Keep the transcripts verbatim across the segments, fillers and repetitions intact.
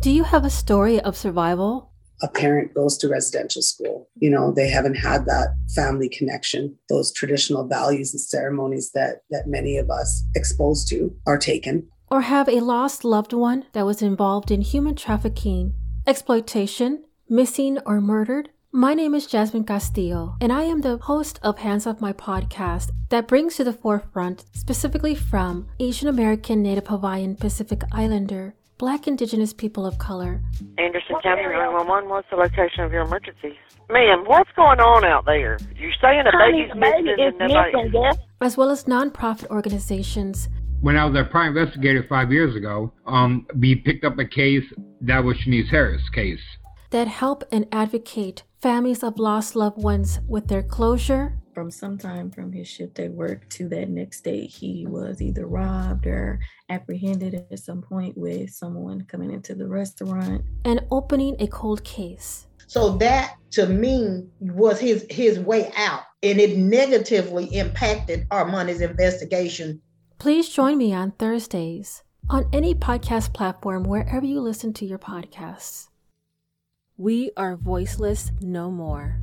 Do you have a story of survival? A parent goes to residential school. You know, they haven't had that family connection. Those traditional values and ceremonies that, that many of us exposed to are taken. Or have a lost loved one that was involved in human trafficking, exploitation, missing, or murdered? My name is Jasmine Castillo, and I am the host of Hands Off My podcast that brings to the forefront, specifically from Asian American, Native Hawaiian, Pacific Islander, Black Indigenous people of color. Anderson County nine one one, what's the location of your emergency? Ma'am, what's going on out there? You're saying a baby's missing and nobody... As well as nonprofit organizations. When I was a private investigator five years ago, um, we picked up a case that was Shanice Harris' case. That help and advocate families of lost loved ones with their closure. From sometime from his shift at work to that next day, he was either robbed or apprehended at some point with someone coming into the restaurant. And opening a cold case. So that, to me, was his, his way out. And it negatively impacted Armani's investigation. Please join me on Thursdays on any podcast platform wherever you listen to your podcasts. We are voiceless no more.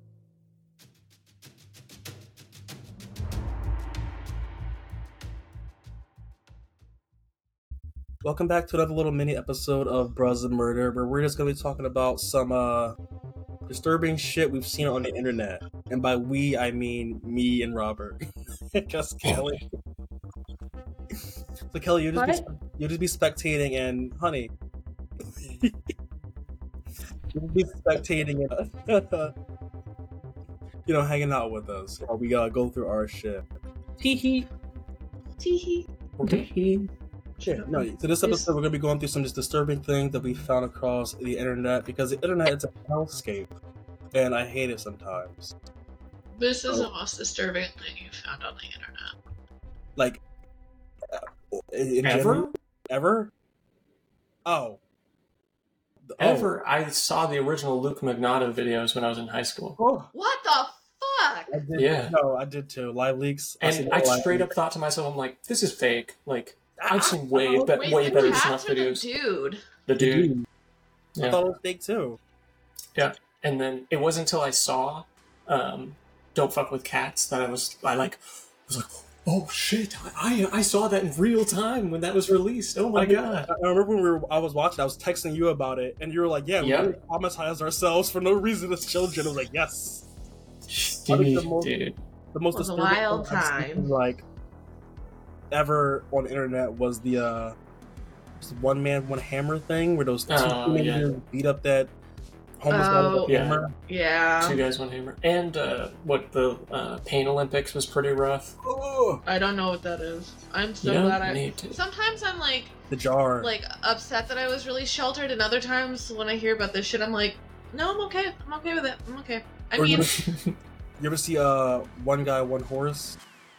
Welcome back to another little mini episode of Bros and Murder, where we're just going to be talking about some uh, disturbing shit we've seen on the internet. And by we, I mean me and Robert. Just Kelly. So Kelly, you'll just, be, you'll just be spectating and, honey, you'll be spectating and, you know, hanging out with us while we uh, go through our shit. Tee-hee. Tee-hee. Tee-hee. Yeah, no, so this episode we're going to be going through some just disturbing things that we found across the internet, because the internet is a hellscape, and I hate it sometimes. This is oh. the most disturbing thing you found on the internet. Like, uh, in ever? General? Ever? Oh. Ever? Oh. I saw the original Luke Magnotta videos when I was in high school. Oh. What the fuck? I did, yeah. No, I did too. Live leaks. And I, I straight leaks. up thought to myself, I'm like, this is fake. Like, I've seen way, be- Wait, way better snuff the videos. Dude. The dude. I yeah. thought it was fake too. Yeah, and then it wasn't until I saw um, "Don't Fuck with Cats" that I was, I like, was like, oh shit! I I saw that in real time when that was released. Oh my I god! I remember when we were, I was watching. I was texting you about it, and you were like, "Yeah, we yep. really traumatize ourselves for no reason as children." I was like, "Yes." Dude, the most, dude. The most it was a wild time. Seen, like. Ever on the internet was the uh one man one hammer thing where those two oh, yeah. beat up that homeless guy oh, with a yeah. hammer. Yeah. Two guys, one hammer. And uh, what the uh, Pain Olympics was pretty rough. Oh. I don't know what that is. I'm so you glad I need to. Sometimes I'm like the jar. Like upset that I was really sheltered, and other times when I hear about this shit I'm like, no, I'm okay. I'm okay with it. I'm okay. I or mean you ever, you ever see uh One Guy, One Horse?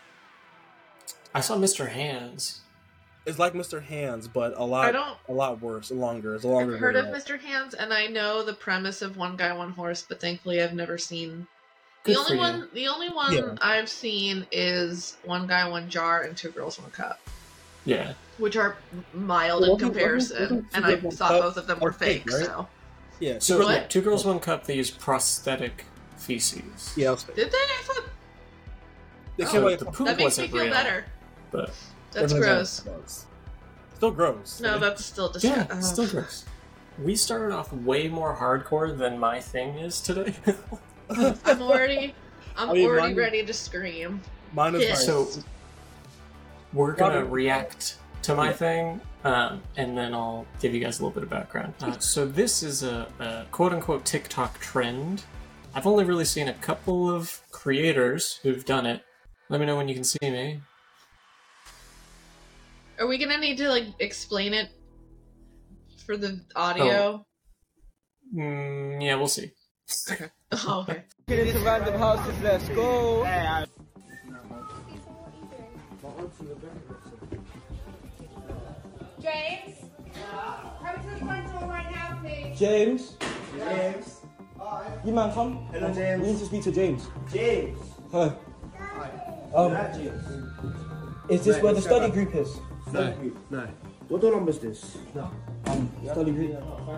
I saw Mister Hands. It's like Mister Hands, but a lot, I don't, a lot worse, longer. It's a longer. I've heard video. of Mister Hands, and I know the premise of One Guy, One Horse, but thankfully I've never seen. Good the only for one, you. the only one Yeah. I've seen is One Guy, One Jar, and Two Girls, One Cup. Yeah. Which are mild Well, in comparison, wasn't, wasn't and I Girls, thought One both of them were fake. right? So yeah. So what? yeah, Two Girls, One Cup. They use prosthetic feces. Yeah. It was fake. did they? I thought They Oh. came away the from- poop that makes me wasn't feel real, better. but That's everything gross. else was. Still gross. No, that's still disgusting. yeah, still gross. We started off way more hardcore than my thing is today. I'm already, I'm I mean, already mine- ready to scream. Mine is Yeah. like, So we're gonna Robert- react to my Yeah. thing, um, and then I'll give you guys a little bit of background. Uh, so this is a, a quote-unquote TikTok trend. I've only really seen a couple of creators who've done it. Let me know when you can see me. Are we gonna need to like explain it for the audio? Mm, yeah, we'll see. Okay. Oh, okay. Get into random houses, let's go. James, come to the front door right now, please. James. James. Hi. You man, come. Hello, James. We need to speak to James. James. Hi. Hi. Um, James. is this No, where the shut study up. group is? No, no. What door number is this? No. Um, study group.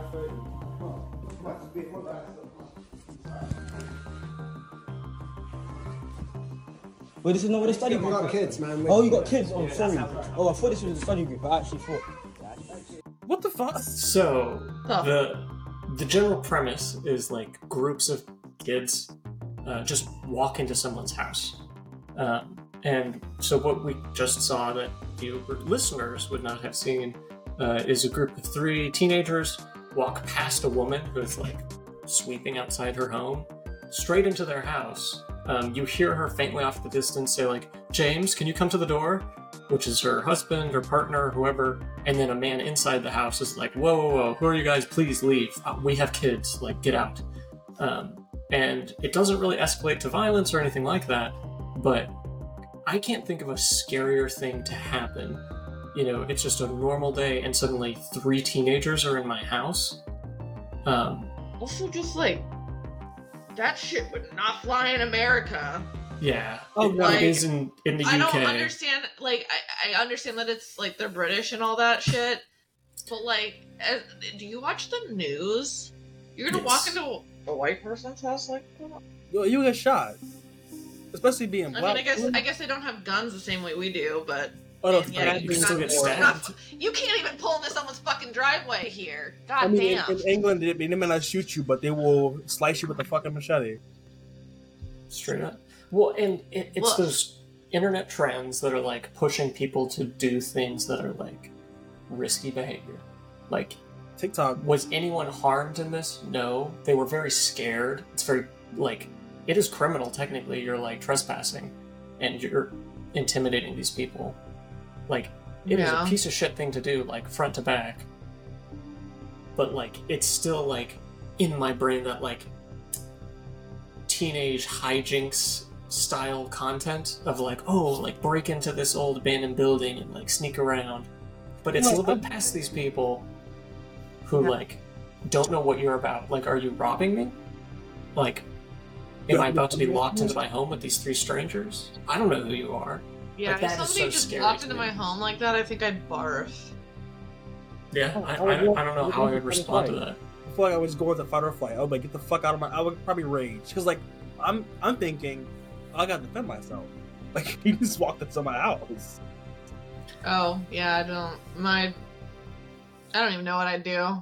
Wait, this is not what the study group. I got kids, man. Oh, you got kids? Oh, sorry. Oh, I thought this was the study group. I actually thought. What the fuck? So the the general premise is like groups of kids uh, just walk into someone's house, um, and so what we just saw that you listeners would not have seen uh, is a group of three teenagers walk past a woman who's like sweeping outside her home, straight into their house. Um, you hear her faintly off the distance say like, "James, can you come to the door?" Which is her husband or partner or whoever. And then a man inside the house is like, "Whoa, whoa, whoa, who are you guys? Please leave. Uh, we have kids. Like, get out." Um, and it doesn't really escalate to violence or anything like that, but I can't think of a scarier thing to happen. You know, it's just a normal day and suddenly three teenagers are in my house. Um, Also, just like, that shit would not fly in America. Yeah, Oh, it, no. Like, it is in, in the I U K. don't understand, like, I, I understand that it's, like, they're British and all that shit, but, like, as, do you watch the news? You're gonna Yes. walk into a, a white person's house like that? You, you get shot. Especially being I black. mean, I guess I guess they don't have guns the same way we do, but... Oh, no, and yeah, you you're can still not- get you're stabbed. not- You can't even pull into someone's fucking driveway here. God I mean, damn. in, in England, they, they may not shoot you, but they will slice you with a fucking machete. Straight up. Well, and it, it's Look. those internet trends that are like pushing people to do things that are like risky behavior. Like, TikTok. was anyone harmed in this? No. They were very scared. It's very, like, it is criminal technically. You're like trespassing and you're intimidating these people. Like, it is Yeah. a piece of shit thing to do, like, front to back. But, like, it's still, like, in my brain that, like, teenage hijinks style content of, like, oh, like, break into this old abandoned building and, like, sneak around. But it's a No, little bit I'm- past these people who, like, don't know what you're about. Like, are you robbing me? Like, am Yeah, I about to be yeah, locked yeah. into my home with these three strangers? I don't know who you are. Yeah, Like, if that is somebody so just scary walked to into me. my home like that, I think I'd barf. Yeah, Oh, I, I would I, walk- I don't know I would how I walk would on the respond to flight. that. I feel like I was going to fight or flight. I would like get the fuck out of my. I would probably rage because like I'm I'm thinking I gotta defend myself. Like he just walked into my house. Oh, yeah, I don't... My... I don't even know what I'd do.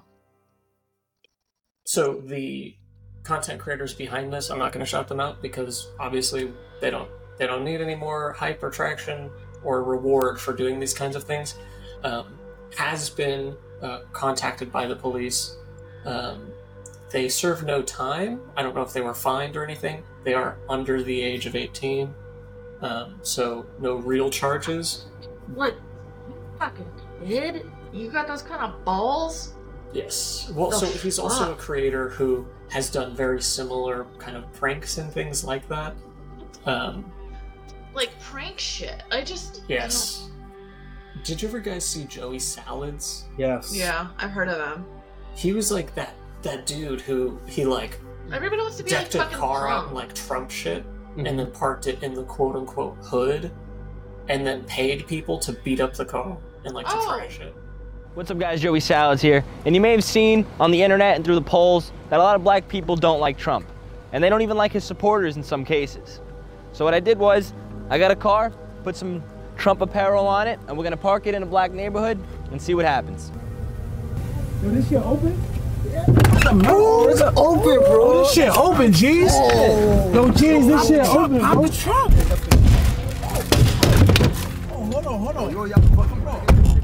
So the content creators behind this, I'm not going to shout them out because obviously they don't they don't need any more hype or traction or reward for doing these kinds of things. Um, has been uh, contacted by the police. Um, they serve no time. I don't know if they were fined or anything. They are under the age of eighteen, um, so no real charges. What? You fucking kid? You got those kind of balls? Yes. Well, The so he's also a fuck? creator who has done very similar kind of pranks and things like that. Um, Like, prank shit. I just... yes. Did you ever guys see Joey Salads? Yes. Yeah, I've heard of them. He was like that that dude who he like Everybody wants to be like decked a fucking car out Trump. in like Trump shit Mhm. and then parked it in the quote unquote hood and then paid people to beat up the car and like to Oh. trash it. What's up guys, Joey Salads here. And you may have seen on the internet and through the polls that a lot of black people don't like Trump. And they don't even like his supporters in some cases. So what I did was, I got a car, put some Trump apparel on it, and we're gonna park it in a black neighborhood and see what happens. Yo, this shit open? Oh, it's open, bro. This shit open, G's. Oh. Yo, G's, this shit open, I'm bro. the Trump. Oh, hold on, hold on. Yo, y'all fucking bro.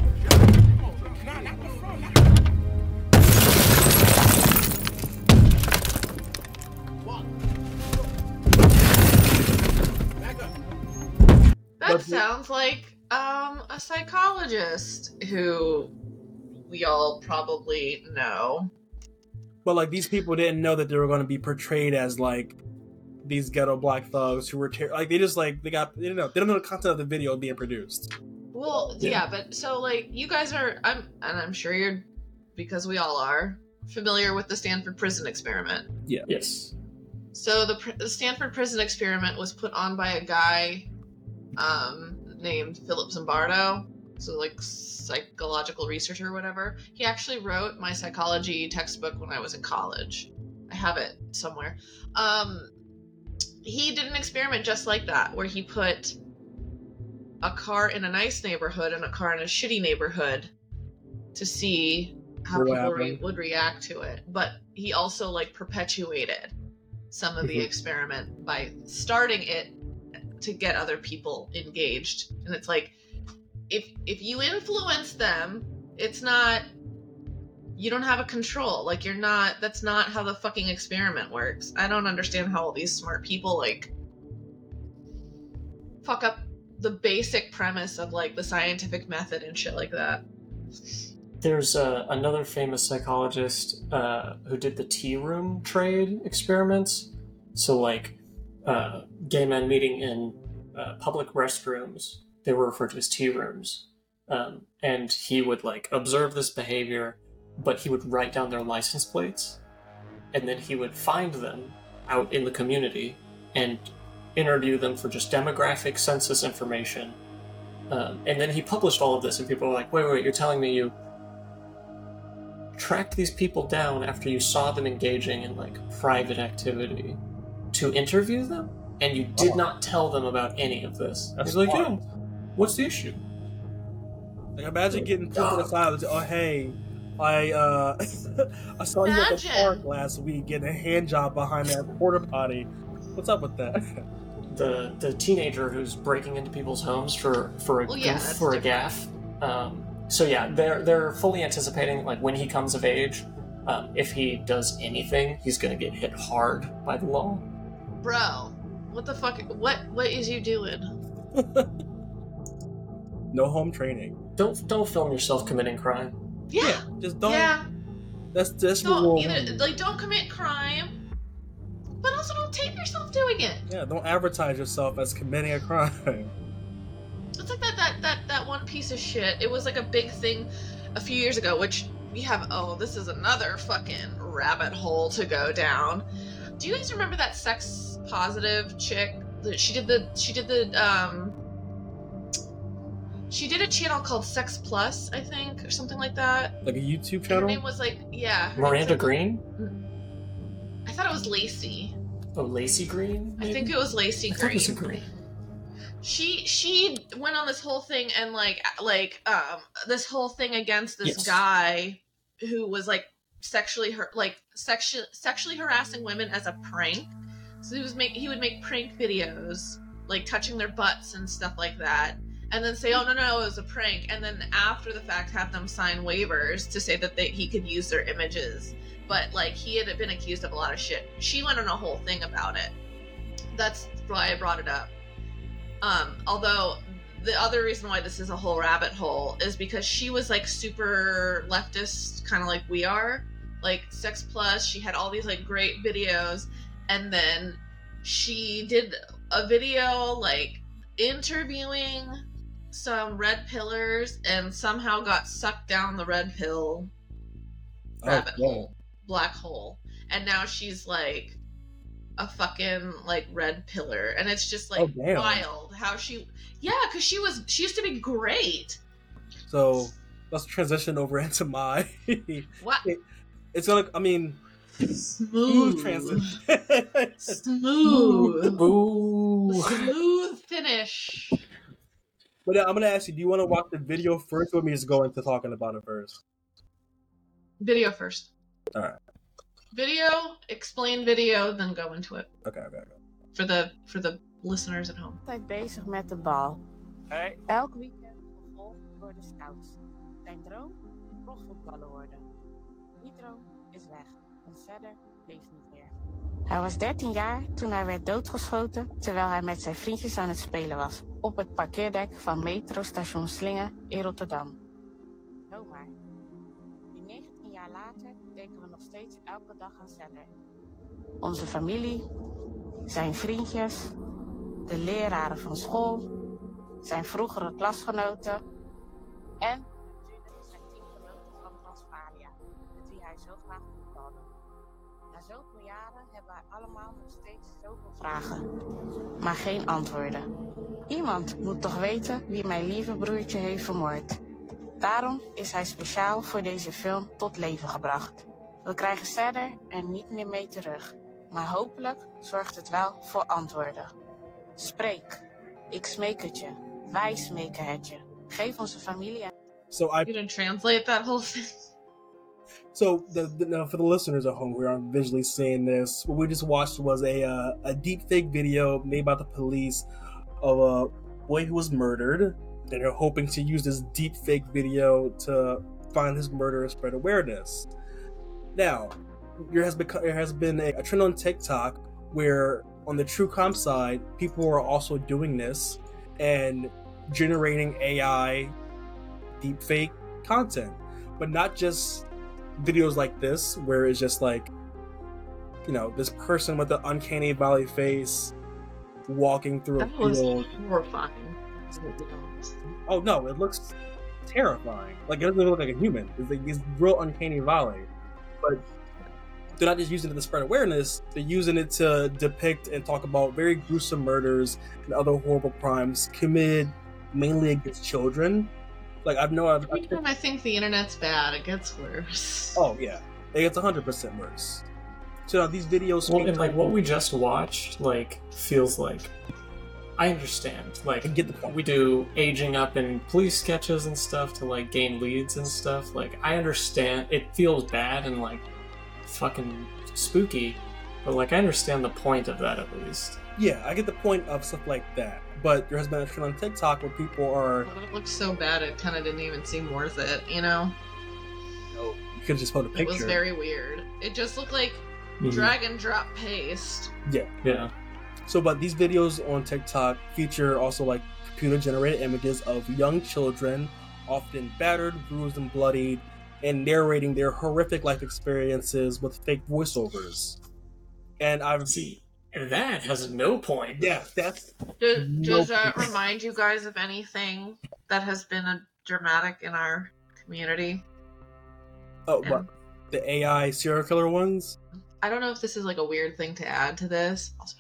That But- sounds like um a psychologist who we all probably know. But like these people didn't know that they were going to be portrayed as like these ghetto black thugs who were ter- like they just like they got they didn't know they don't know the content of the video being produced. Well, Yeah. yeah, but so like you guys are I'm and I'm sure you're because we all are familiar with the Stanford Prison Experiment. Yeah. Yes. So the, pr- the Stanford Prison Experiment was put on by a guy um, named Philip Zimbardo, so like psychological researcher or whatever. He actually wrote my psychology textbook when I was in college. I have it somewhere. Um, he did an experiment just like that, where he put a car in a nice neighborhood and a car in a shitty neighborhood to see how What people re- happened? would react to it. But he also like perpetuated some of the Mhm. experiment by starting it to get other people engaged. And it's like, if if you influence them, it's not, you don't have a control. Like, you're not, that's not how the fucking experiment works. I don't understand how all these smart people like fuck up the basic premise of like the scientific method and shit like that. There's uh, another famous psychologist uh, who did the tea room trade experiments. So, like, uh, gay men meeting in uh, public restrooms, they were referred to as tea rooms. Um, and he would, like, observe this behavior, but he would write down their license plates, and then he would find them out in the community and interview them for just demographic census information. Um, and then he published all of this, and people were like, wait, wait, wait, you're telling me you tracked these people down after you saw them engaging in like private activity to interview them, and you did Oh. not tell them about any of this? That's He's like, smart. yeah, what's the issue? Like, imagine getting pulled to the side and say, oh, hey, I uh, I saw you at the Imagine. park last week getting a hand job behind that porta potty. What's up with that? The the teenager who's breaking into people's homes for for a Well, yeah, goof, that's for a different. gaff. Um, so yeah, they're they're fully anticipating like when he comes of age, um, if he does anything, he's gonna get hit hard by the law. Bro, what the fuck, what what is you doing? No home training. Don't don't film yourself committing crime. Yeah, Just don't. yeah. That's that's the Don't rule. either, like, don't commit crime, but also don't tape yourself doing it. Yeah, don't advertise yourself as committing a crime. It's like that that that that one piece of shit. It was like a big thing a few years ago, which we have. Oh, this is another fucking rabbit hole to go down. Do you guys remember that sex positive chick? That She did the she did the um. She did a channel called Sex Plus, I think, or something like that. Like a YouTube And her channel? name was like, yeah. her name's Miranda like- Green? I thought it was Lacey. Oh, Lacey Green? I think it was Lacey I thought it was a Green. Green. She she went on this whole thing and like like um this whole thing against this Yes. guy who was like sexually hurt like sexually sexually harassing women as a prank. So he was make he would make prank videos like touching their butts and stuff like that, and then say, oh no no it was a prank, and then after the fact have them sign waivers to say that they, he could use their images. But like he had been accused of a lot of shit. She went on a whole thing about it. That's why I brought it up. Um, although the other reason why this is a whole rabbit hole is because she was like super leftist, kind of like we are, like Sex Plus. She had all these like great videos, and then she did a video like interviewing some red pillars and somehow got sucked down the red pill rabbit Oh, hole, black hole, and now she's like a fucking like red pillar, and it's just like Oh, damn. wild how she yeah because she was she used to be great. So let's transition over into my. What? It's gonna. I mean, Smooth transition. smooth Ooh. smooth finish. But uh, I'm gonna ask you: do you want to watch the video first, or want me to just go into talking about it first? Video first. All right. Video, explain video, then go into it Okay. Okay. Okay. for the for the listeners at home. Altijd bezig met de bal. Hey. Elk weekend gevolgd door de scouts. Zijn droom? Profvoetballer worden. Die droom is weg. En verder leeft niet meer. Hij was dertien jaar toen hij werd doodgeschoten terwijl hij met zijn vriendjes aan het spelen was. Op het parkeerdek van metrostation Slingen in Rotterdam. Zo maar. Nu negentien jaar later denken we nog steeds elke dag aan Zeller. Onze familie, zijn vriendjes, de leraren van school, zijn vroegere klasgenoten en natuurlijk zijn teamgenoten van Transvalia, met wie hij zo graag voetbalde. Na zoveel jaren hebben wij allemaal nog steeds zoveel vragen, maar geen antwoorden. Iemand moet toch weten wie mijn lieve broertje heeft vermoord. Daarom is hij speciaal voor deze film tot leven gebracht. We krijgen verder er niet meer mee terug, maar hopelijk zorgt het wel voor antwoorden. Spreek, ik smeek het je, wij smeken het je. Geef onze familie... So I... You didn't translate that whole thing? So, the, the, now for the listeners at home who aren't visually seeing this, what we just watched was a uh, a deep fake video made by the police of a boy who was murdered, and they're hoping to use this deep fake video to find his murder and spread awareness. Now, there has been there has been a, a trend on TikTok where on the true crime side, people are also doing this and generating A I deep fake content, but not just videos like this where it's just like, you know, this person with the uncanny valley face walking through that a field. Was horrifying. Oh no, it looks terrifying. Like it doesn't look like a human. It's like this real uncanny valley. But they're not just using it to spread awareness, they're using it to depict and talk about very gruesome murders and other horrible crimes committed mainly against children. Like I've known I've, Every time I think the internet's bad, it gets worse. Oh yeah, it gets one hundred percent worse. So now these videos... Well, and like what we just watched, like, feels like... I understand. Like, I get the point. We do aging up in police sketches and stuff to, like, gain leads and stuff. Like, I understand. It feels bad and, like, fucking spooky. But, like, I understand the point of that, at least. Yeah, I get the point of stuff like that. But there has been a trend on TikTok where people are... Well, it looks so bad, it kind of didn't even seem worth it, you know? No, you could just put a picture. It was very weird. It just looked like mm-hmm. drag and drop paste. Yeah. Yeah. So, but these videos on TikTok feature also, like, computer-generated images of young children, often battered, bruised, and bloodied, and narrating their horrific life experiences with fake voiceovers. And I've... See, that has no point. Yeah, that's... Does, no does that point. remind you guys of anything that has been a dramatic in our community? Oh, and, what? The A I serial killer ones? I don't know if this is, like, a weird thing to add to this. Also,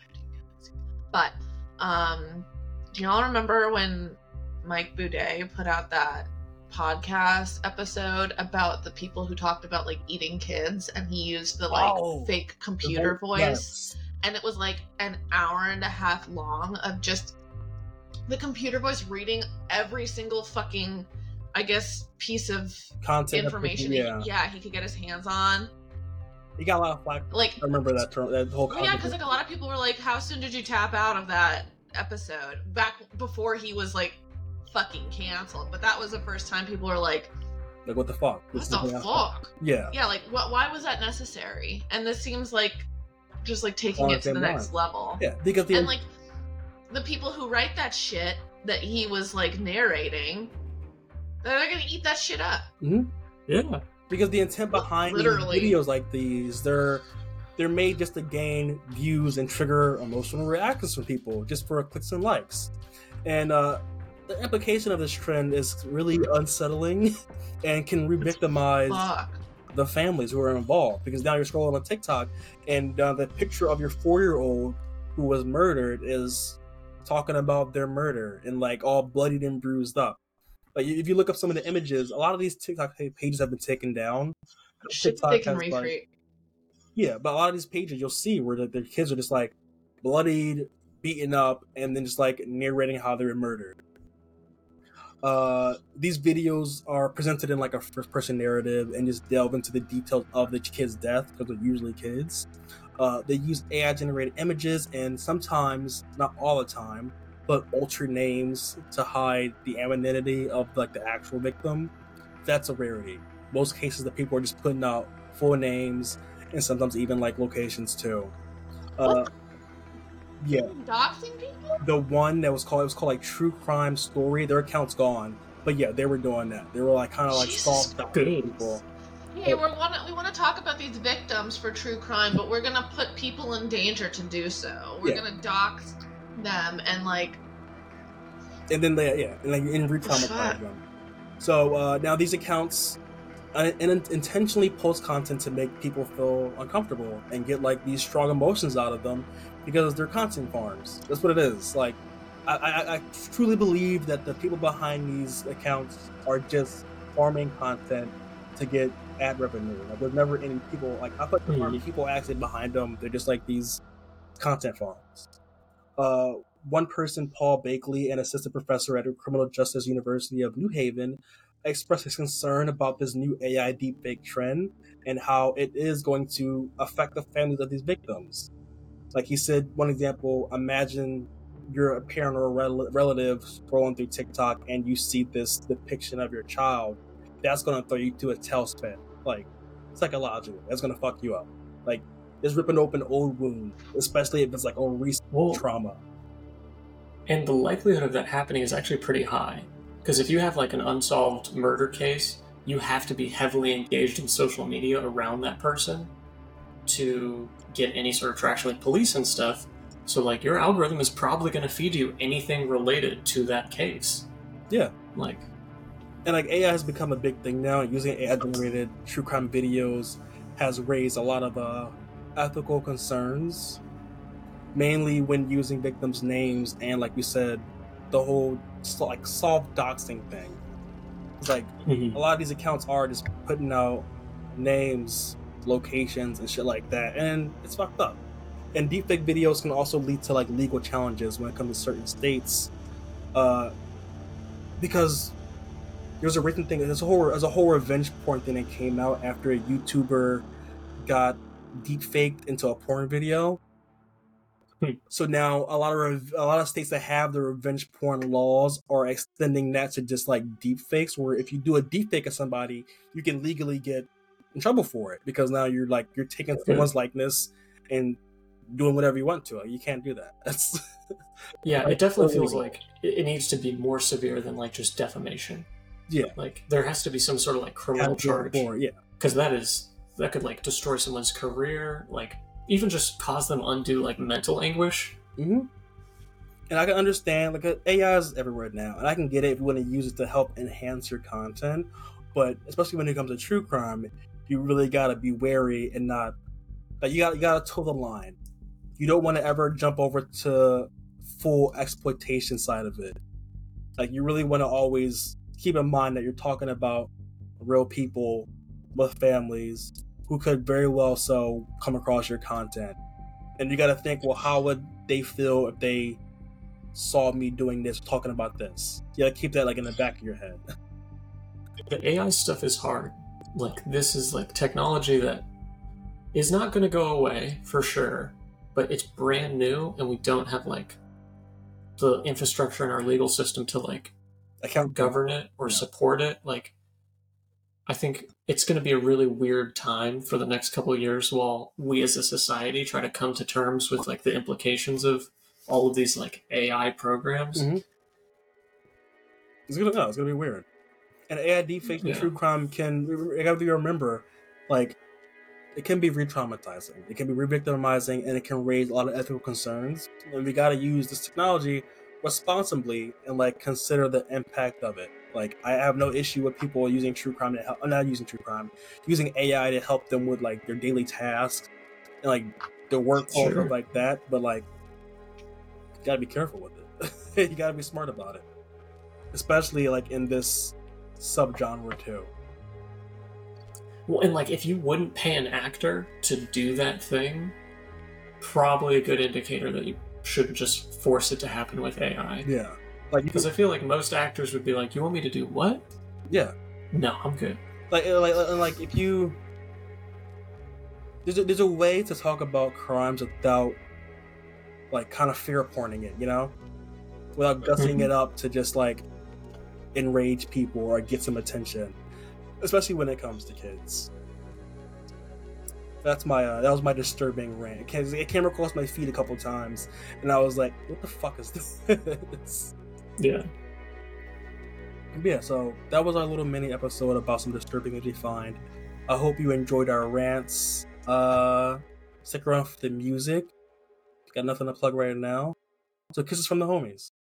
but, um, do y'all remember when Mike Boudet put out that podcast episode about the people who talked about, like, eating kids, and he used the, like, oh, fake computer the, voice? Yes. And it was, like, an hour and a half long of just the computer voice reading every single fucking, I guess, piece of content information yeah. He, yeah, he could get his hands on. He got a lot of flack. Like, I remember that term, that whole. Yeah, because like a lot of people were like, "How soon did you tap out of that episode?" Back before he was like fucking canceled. But that was the first time people were like, "Like what the fuck? What the fuck?" Yeah. Yeah, like what? Why was that necessary? And this seems like just like taking it to the next level. Yeah, because the and like the people who write that shit that he was like narrating, they're gonna eat that shit up. Mm-hmm. Yeah. Because the intent behind Literally. videos like these, they're they're made just to gain views and trigger emotional reactions from people, just for clicks and likes. And uh, the implication of this trend is really unsettling and can re-victimize Fuck. the families who are involved. Because now you're scrolling on TikTok, and uh, the picture of your four-year-old who was murdered is talking about their murder and like all bloodied and bruised up. Like if you look up some of the images, a lot of these TikTok pages have been taken down. Shit TikTok they can has, recreate. like, yeah, but a lot of these pages you'll see where the, their kids are just like bloodied, beaten up, and then just like narrating how they were murdered. Uh, these videos are presented in like a first-person narrative and just delve into the details of the kid's death because they're usually kids. Uh, they use A I-generated images and sometimes, not all the time, but alter names to hide the anonymity of like the actual victim. That's a rarity. Most cases, the people are just putting out full names and sometimes even like locations too. Uh, yeah. Doxing people? The one that was called it was called like True Crime Story. Their account's gone, but yeah, they were doing that. They were like kind of like soft doxing people. Hey, we're wanna, we want to talk about these victims for true crime, but we're gonna put people in danger to do so. We're Yeah. gonna dox them and like And then they, yeah, and like in re-traumatize them. So uh, now these accounts and, and intentionally post content to make people feel uncomfortable and get like these strong emotions out of them because they're content farms. That's what it is. Like, I, I, I truly believe that the people behind these accounts are just farming content to get ad revenue. Like, there's never any people like I thought there Mhm. weren't people actually behind them. They're just like these content farms. Uh, one person, Paul Bakley, an assistant professor at the Criminal Justice University of New Haven, expressed his concern about this new A I deepfake trend and how it is going to affect the families of these victims. Like he said, one example, imagine you're a parent or a rel- relative scrolling through TikTok and you see this depiction of your child. That's going to throw you to a tailspin. Like, psychologically, that's going to fuck you up. Like, it's ripping open old wound, especially if it's like a recent Well, trauma. And the likelihood of that happening is actually pretty high. Because if you have like an unsolved murder case, you have to be heavily engaged in social media around that person to get any sort of traction with police and stuff. So like your algorithm is probably going to feed you anything related to that case. Yeah. Like, And like A I has become a big thing now. Using A I generated true crime videos has raised a lot of uh, ethical concerns, mainly when using victims' names and, like you said, the whole so, like soft doxing thing. It's like Mhm. a lot of these accounts are just putting out names, locations, and shit like that, and it's fucked up. And deepfake videos can also lead to like legal challenges when it comes to certain states, uh, because there's a recent thing. There's a whole there's a whole revenge porn thing that came out after a YouTuber got deepfaked into a porn video. So now a lot of rev- a lot of states that have the revenge porn laws are extending that to just like deepfakes, where if you do a deepfake of somebody, you can legally get in trouble for it because now you're like you're taking someone's likeness and doing whatever you want to it. You can't do that. That's yeah, it definitely feels like it it needs to be more severe than like just defamation. Yeah. Like there has to be some sort of like criminal Have to go charge. for it, yeah. Because that is that could like destroy someone's career, like even just cause them undue like mental anguish. Mm-hmm. And I can understand, like, A I is everywhere now, and I can get it if you want to use it to help enhance your content. But especially when it comes to true crime, you really gotta be wary and not like you got you gotta toe the line. You don't want to ever jump over to full exploitation side of it. Like you really want to always keep in mind that you're talking about real people with families who could very well so come across your content. And you got to think, well, how would they feel if they saw me doing this, talking about this? You got to keep that like in the back of your head. The A I stuff is hard. Like this is like technology that is not going to go away for sure, but it's brand new and we don't have like the infrastructure in our legal system to like account govern it or yeah. support it. Like I think it's going to be a really weird time for the next couple of years while we as a society try to come to terms with like the implications of all of these like A I programs. Mm-hmm. It's gonna no, it's gonna be weird. And A I deepfake Yeah. and true crime can, you gotta remember, like, it can be re-traumatizing, it can be re-victimizing, and it can raise a lot of ethical concerns. And we gotta use this technology responsibly and like consider the impact of it. Like, I have no issue with people using true crime to help, I'm not using true crime, using A I to help them with like their daily tasks and like their work Sure. stuff like that. But like, you gotta be careful with it. You gotta be smart about it, especially like in this subgenre too. Well, and like if you wouldn't pay an actor to do that thing, probably a good indicator that you shouldn't just force it to happen with A I. Yeah. Like, because I feel like most actors would be like, "You want me to do what?" Yeah. No, I'm good. Like, like, like if you there's a, there's a way to talk about crimes without like kind of fear porning it, you know, without gussing Mhm. it up to just like enrage people or get some attention, especially when it comes to kids. That's my uh, that was my disturbing rant. It came, it came across my feed a couple times, and I was like, "What the fuck is this?" Yeah. Yeah, so that was our little mini episode about some disturbing things we find. I hope you enjoyed our rants. Uh, stick around for the music. Got nothing to plug right now. So kisses from the homies.